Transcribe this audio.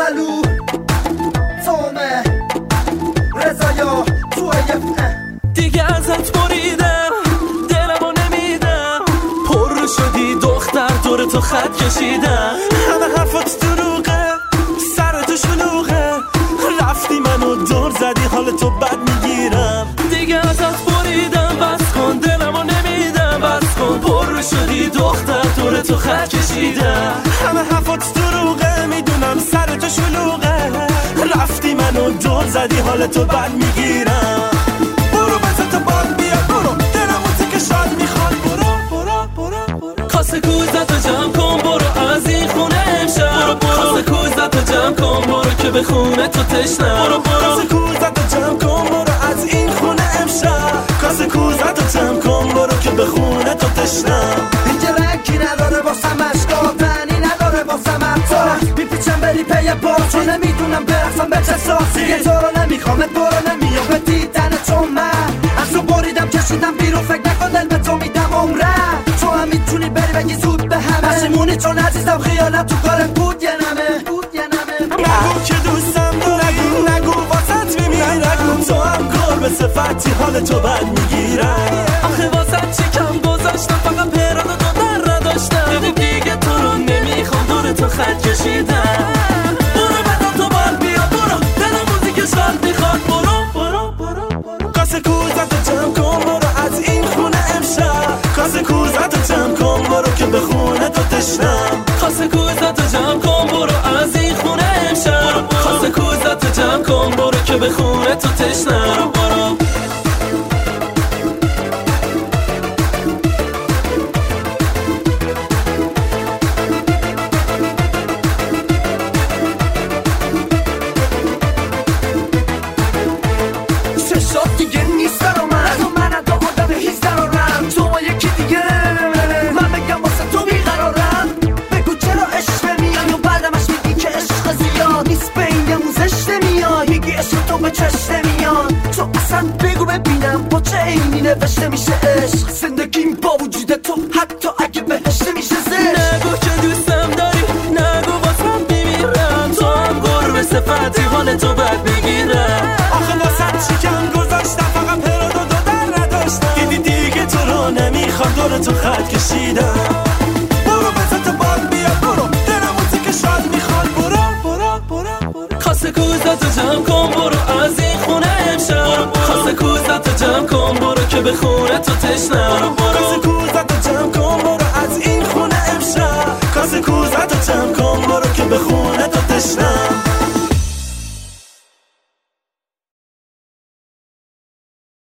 الو تومه رضایا تو دیگه ازت بریدم دلمو نمیدم، پر شدی دختر دور تو خط کشیدم. همه حرفات دروغه سر تو شلوغه، رفتی منو دور زدی حال تو بد میگیرم. دیگه ازت بریدم بس کن دلمو نمیدم، بس کن پر شدی دختر دور تو خط کشیدم. همه حرفات دروغه میدونم سر تو شلوغه، رفتی منو دور زدی حال تو بد میگیرم. برو بزن تو باد بیا برو، دلم موزیک شاد میخواد برو. کاسه کوزتو جمع کن برو از این خونه امشب. کاسه کوزتو جمع کن برو که به خونه تو تشنم. کاسه کوزتو جمع کن برو از این خونه امشب. کاسه کوزتو جمع کن برو که به خونه تو تشنم. اینجا رنگی نداره واسم اشکال تنی نداره واسم افزارم، میپیچم بری پی بار چون نمیدونم برقصم به چه ساسی. یه تو رو نمیخوامت برو نمیام به دیدن چون من از تو بریدم کشیدم بیرون، فکر نکن دل به تو میدم عمرم. تو هم میتونی بری بگی زود به همه پشیمونی چون عزیزم خیالت تو کارت بود یه نمه. نگو که دوستم داری نگو واسط میمیرم، نگو تو هم گل به صفتی حال تو بد میگیرم. آخه واسط چکم گذاشتم فقط پرانو تو در نداشتم، دیگه تو رو نمیخوام دور تو خط کشیدم. برو بدم تو بال بیا برو، دلم موزیک شاد میخواد برو. کاسه کوزتو جمع کن برو از این خونه امشب. کاسه کوزتو جمع کن برو که به خونه تو تشنم. کاسه کوزتو جمع کن برو از این خونه امشب. کاسه کوزتو جمع کن برو که به خونه تو تشنم. برو. چشات دیگه نیست در من تو من تا آدم هیچ درارم، تو ما یکی دیگه من بگم واسه تو بیقرارم. بگو چرا عشق میای و بعدمش میگی که عشق زیاد نیست، به این موزش نمیای میگی عشق تو به چشم نمیاد. تو اصلا بگو ببینم با چه عینی نوشته میشه عشق، زندگیم با وجود تو حتی اگه بهش نمیشه زشت. نگو که دوستم داری نگو واسم میمیرم، تو هم گربه صفتی حال تو بد میگیرم. آخه واسم چیکم گذاشتم فقط پرادو دو در نداشتم، دیگه تو رو نمیخوام دور تو خط کشیدم. برو بزن تو باد بیا برو، دلم موزیک شاد میخواد برو. کاسه کوزتو جمع کن برو از این خونه امشب. کاسه کوزتو جمع کن برو که به خونه تو تشنم. کاسه کوزتو جمع کن برو از این خونه امشب. کاسه کوزتو جمع کن برو که به خونه تو تشنم.